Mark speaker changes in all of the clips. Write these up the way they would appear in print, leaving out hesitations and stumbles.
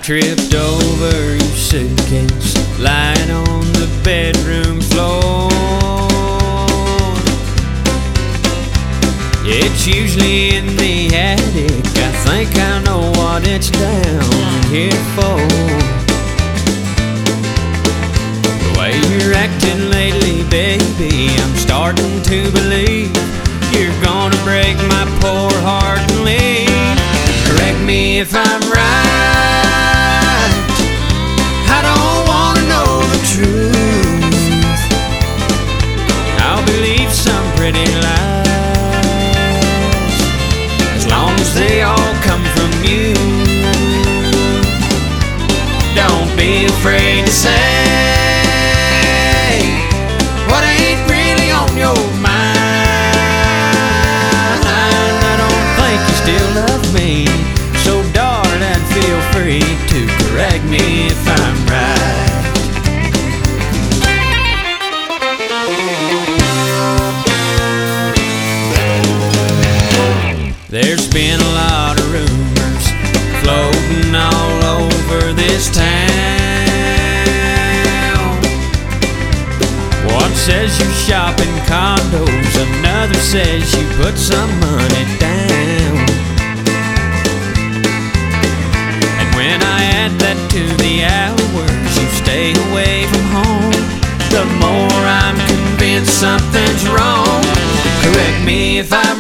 Speaker 1: tripped over your suitcase lying on the bedroom floor. It's usually in the attic. I think I know what it's down here for. The way you're acting lately, baby, I'm starting to believe you're gonna break my poor heart and leave. Correct me if I'm right, I don't wanna know the truth. I'll believe some pretty lies, as long as they all come from you. Don't be afraid to say what ain't really on your mind. I don't think you still love me, so darling, feel free to correct me if I'm right. There's been a lot of rumors floating all over this town. One says you shop in condos, another says you put some money down. And when I add that to the hours you stay away from home, the more I'm convinced something's wrong. Correct me if I'm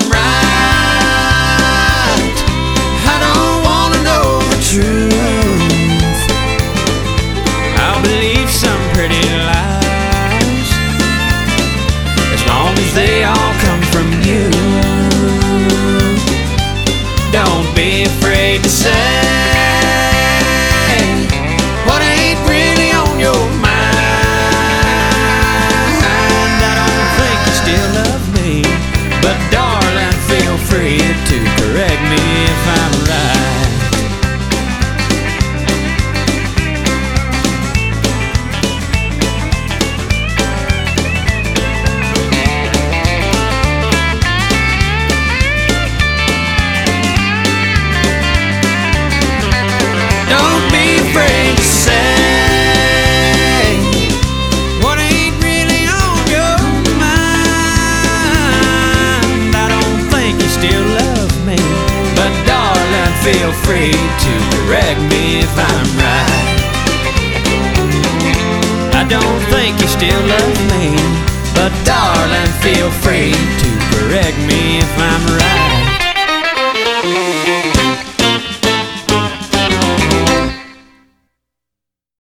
Speaker 1: right, I don't wanna know the truth. I'll believe some pretty lies, as long as they all come from you. Don't be afraid to say what ain't really on your mind. I don't think you still love me, but darling, feel free to correct me if I'm right. Don't be afraid to say what ain't really on your mind. I don't think you still love me, but darling, feel free to correct me if I'm right. I don't think you still love me, but darling, feel free to correct me if I'm right.